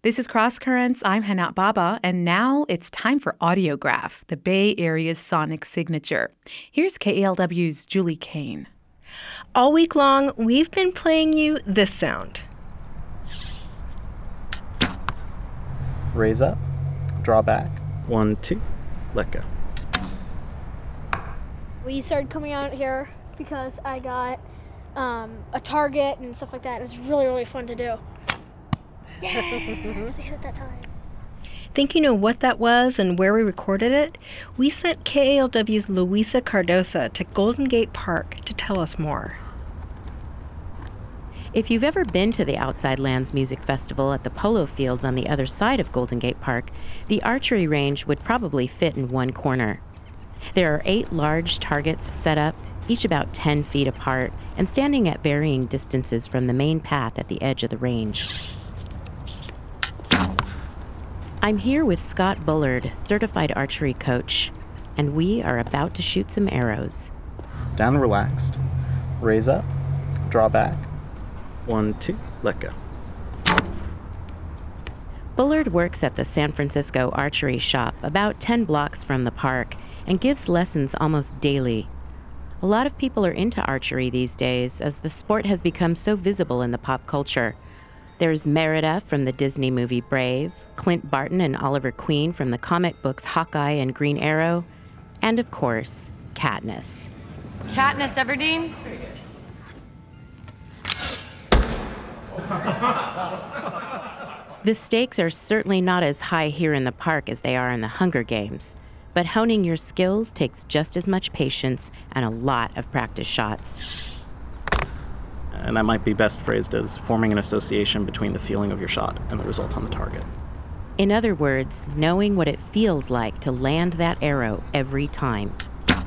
This is Cross Currents. I'm Hanat Baba, and now it's time for Audiograph, the Bay Area's sonic signature. Here's KALW's Julie Kane. All week long, we've been playing you this sound. Raise up, draw back, 1, 2, let go. We started coming out here because I got a target and stuff like that. It was really, really fun to do. Yeah, I hit it that time. Think you know what that was and where we recorded it? We sent KALW's Luisa Cardosa to Golden Gate Park to tell us more. If you've ever been to the Outside Lands Music Festival at the polo fields on the other side of Golden Gate Park, the archery range would probably fit in one corner. There are 8 large targets set up, each about 10 feet apart, and standing at varying distances from the main path at the edge of the range. I'm here with Scott Bullard, certified archery coach, and we are about to shoot some arrows. Down relaxed, raise up, draw back, 1, 2, let go. Bullard works at the San Francisco Archery Shop about 10 blocks from the park and gives lessons almost daily. A lot of people are into archery these days as the sport has become so visible in the pop culture. There's Merida from the Disney movie Brave, Clint Barton and Oliver Queen from the comic books Hawkeye and Green Arrow, and of course, Katniss. Katniss Everdeen? The stakes are certainly not as high here in the park as they are in the Hunger Games, but honing your skills takes just as much patience and a lot of practice shots. And that might be best phrased as forming an association between the feeling of your shot and the result on the target. In other words, knowing what it feels like to land that arrow every time.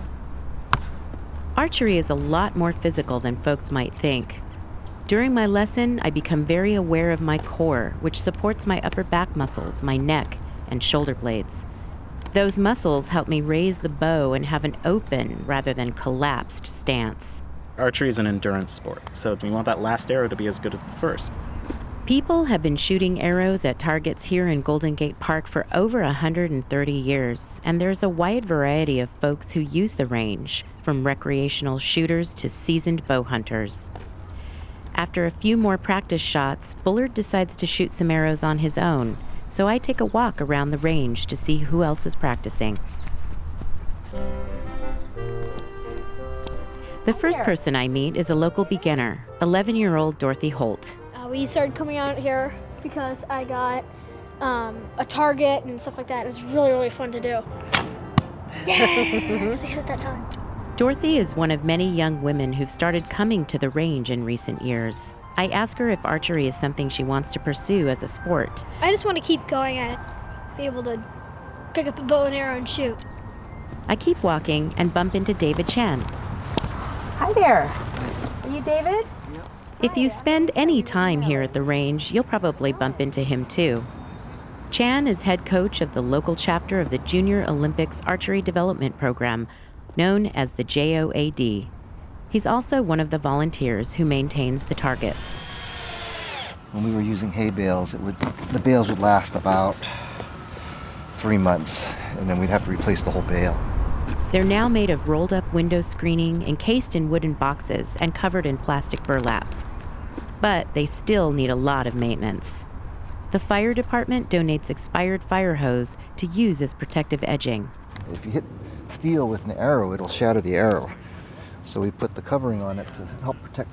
Archery is a lot more physical than folks might think. During my lesson, I become very aware of my core, which supports my upper back muscles, my neck, and shoulder blades. Those muscles help me raise the bow and have an open rather than collapsed stance. Archery is an endurance sport, so you want that last arrow to be as good as the first. People have been shooting arrows at targets here in Golden Gate Park for over 130 years, and there's a wide variety of folks who use the range, from recreational shooters to seasoned bow hunters. After a few more practice shots, Bullard decides to shoot some arrows on his own, so I take a walk around the range to see who else is practicing. The first person I meet is a local beginner, 11-year-old Dorothy Holt. We started coming out here because I got a target and stuff like that. It was really, really fun to do. Yeah, I hit it that time. Dorothy is one of many young women who've started coming to the range in recent years. I ask her if archery is something she wants to pursue as a sport. I just want to keep going at it, be able to pick up a bow and arrow and shoot. I keep walking and bump into David Chan. Hi there. Are you David? If you spend any time here at the range, you'll probably bump into him too. Chan is head coach of the local chapter of the Junior Olympics Archery Development Program, known as the JOAD. He's also one of the volunteers who maintains the targets. When we were using hay bales, the bales would last about 3 months, and then we'd have to replace the whole bale. They're now made of rolled-up window screening, encased in wooden boxes, and covered in plastic burlap. But they still need a lot of maintenance. The fire department donates expired fire hose to use as protective edging. If you hit steel with an arrow, it'll shatter the arrow. So we put the covering on it to help protect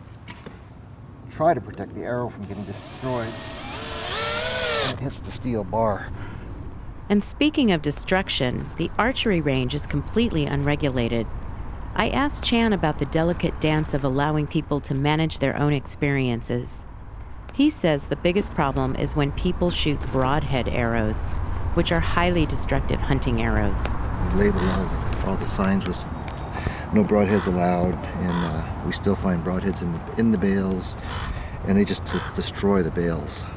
try to protect the arrow from getting destroyed. And it hits the steel bar. And speaking of destruction, the archery range is completely unregulated. I asked Chan about the delicate dance of allowing people to manage their own experiences. He says the biggest problem is when people shoot broadhead arrows, which are highly destructive hunting arrows. We label all the signs with no broadheads allowed, and we still find broadheads in the bales, and they just destroy the bales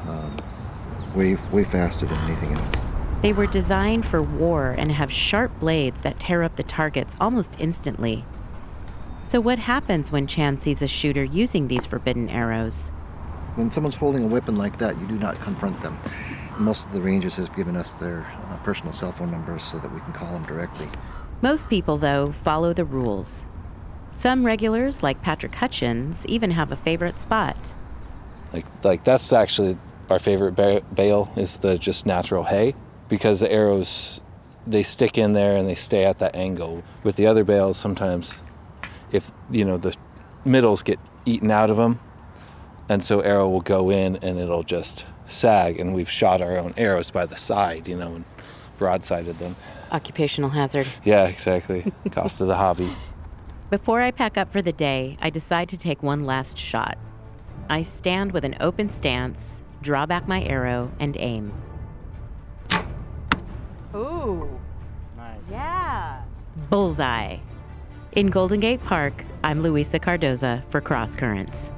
way faster than anything else. They were designed for war and have sharp blades that tear up the targets almost instantly. So what happens when Chan sees a shooter using these forbidden arrows? When someone's holding a weapon like that, you do not confront them. Most of the rangers have given us their personal cell phone numbers so that we can call them directly. Most people, though, follow the rules. Some regulars, like Patrick Hutchins, even have a favorite spot. Like that's actually our favorite bale is the just natural hay, because the arrows, they stick in there and they stay at that angle. With the other bales, sometimes if, the middles get eaten out of them, and so arrow will go in and it'll just sag, and we've shot our own arrows by the side, and broadsided them. Occupational hazard. Yeah, exactly. Cost of the hobby. Before I pack up for the day, I decide to take one last shot. I stand with an open stance, draw back my arrow, and aim. Ooh. Nice. Yeah. Bullseye. In Golden Gate Park, I'm Luisa Cardoza for Cross Currents.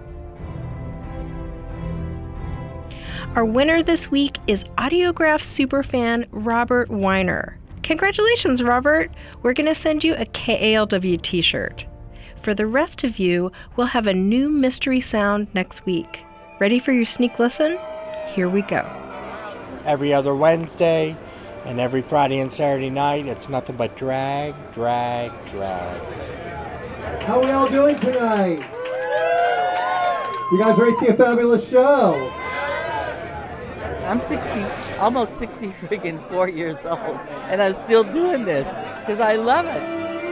Our winner this week is Audiograph superfan Robert Weiner. Congratulations, Robert! We're going to send you a KALW t-shirt. For the rest of you, we'll have a new mystery sound next week. Ready for your sneak listen? Here we go. Every other Wednesday and every Friday and Saturday night, it's nothing but drag, drag, drag. How are we all doing tonight? You guys ready to see a fabulous show? I'm almost 60 friggin' 4 years old, and I'm still doing this because I love it.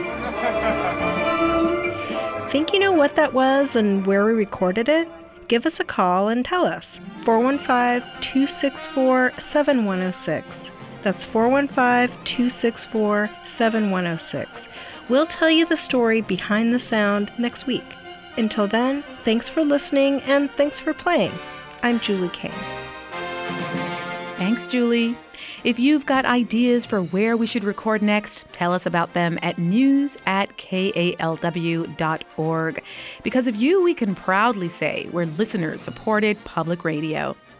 Think you know what that was and where we recorded it? Give us a call and tell us. 415-264-7106. That's 415-264-7106. We'll tell you the story behind the sound next week. Until then, thanks for listening and thanks for playing. I'm Julie Kane. Thanks, Julie. If you've got ideas for where we should record next, tell us about them at news@kalw.org. Because of you, we can proudly say we're listener-supported public radio.